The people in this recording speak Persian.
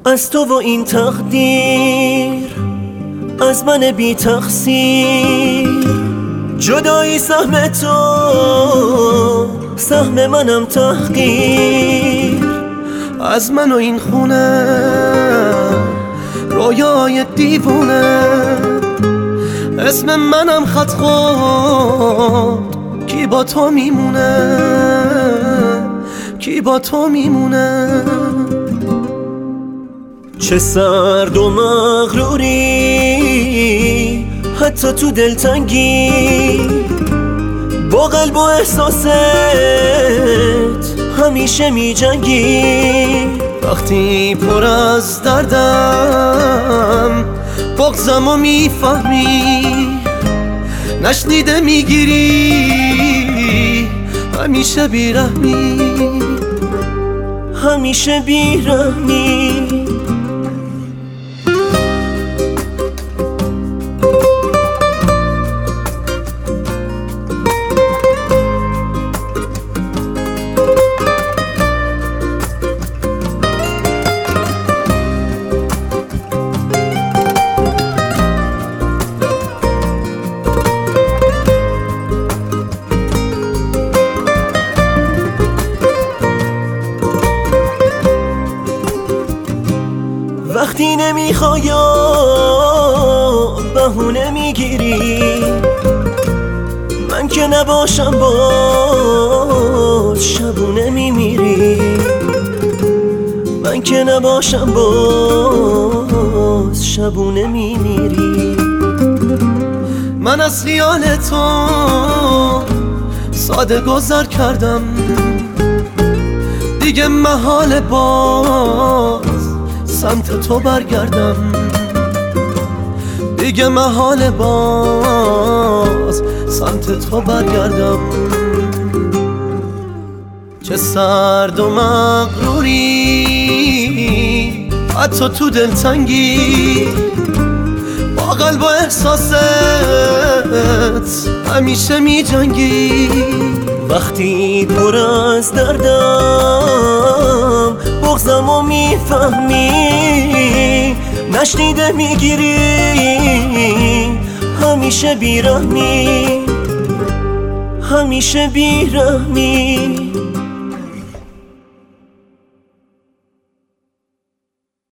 از تو و این تقدیر، از من بی تقصیر. جدایی سهم تو، سهم منم تحقیر. از من و این خونه، رویای دیوونه. اسم منم خط خود، کی با تو میمونه، کی با تو میمونه. چه سرد و مغروری حتی تو دلتنگی، با قلب و احساست همیشه می جنگی. وقتی پر از دردم بغضم و میفهمی، نشنیده میگیری همیشه بیرحمی، همیشه بیرحمی. وقتی نمیخوای بهونه میگیری، من که نباشم باز شبونه میمیری. من که نباشم باز شبونه میمیری. من از خیال تو ساده گذر کردم، دیگه محال باز سمت تو برگردم. دیگه محال باز سمت تو برگردم. چه سرد و مغروری حتی تو دلتنگی، با قلب و احساست همیشه می جنگی. وقتی پر از دردم بغضم و میفهمی، نشنیده میگیری همیشه بیرحمی، همیشه بیرحمی.